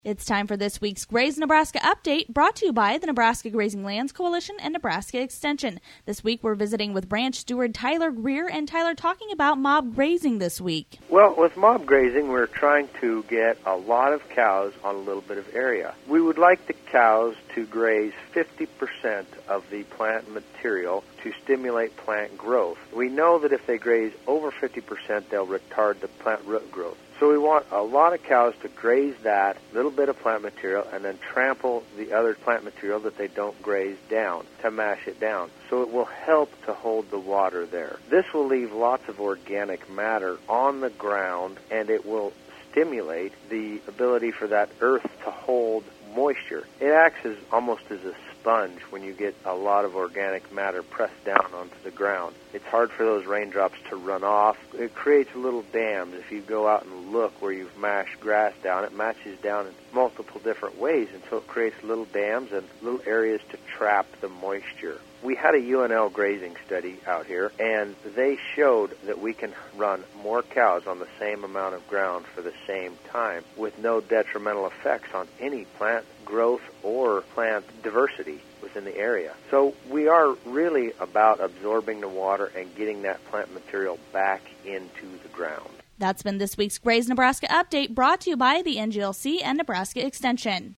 It's time for this week's Graze Nebraska Update, brought to you by the Nebraska Grazing Lands Coalition and Nebraska Extension. This week we're visiting with branch steward Tyler Greer, and Tyler, talking about mob grazing this week. Well, with mob grazing, we're trying to get a lot of cows on a little bit of area. We would like the cows to graze 50% of the plant material to stimulate plant growth. We know that if they graze over 50%, they'll retard the plant root growth. So we want a lot of cows to graze that little bit of plant material and then trample the other plant material that they don't graze down, to mash it down. So it will help to hold the water there. This will leave lots of organic matter on the ground, and it will stimulate the ability for that earth to hold moisture. It acts as almost as a sponge when you get a lot of organic matter pressed down onto the ground. It's hard for those raindrops to run off. It creates little dams. If you go out and look where you've mashed grass down, it matches down in multiple different ways until it creates little dams and little areas to trap the moisture. We had a UNL grazing study out here, and they showed that we can run more cows on the same amount of ground for the same time with no detrimental effects on any plant growth or plant diversity within the area. So we are really about absorbing the water and getting that plant material back into the ground. That's been this week's Graze Nebraska Update, brought to you by the NGLC and Nebraska Extension.